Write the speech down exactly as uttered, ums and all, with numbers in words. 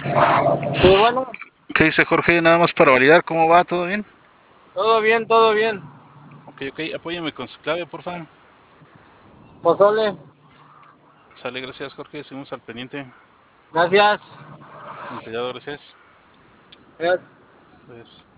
Sí, bueno, ¿Qué dice Jorge? Nada más para validar cómo va, ¿todo bien? todo bien, todo bien. Ok, ok, apóyame con su clave, por favor. Pozole, Sale, gracias Jorge, seguimos al pendiente. gracias. Con cuidado, gracias. Gracias. Pues.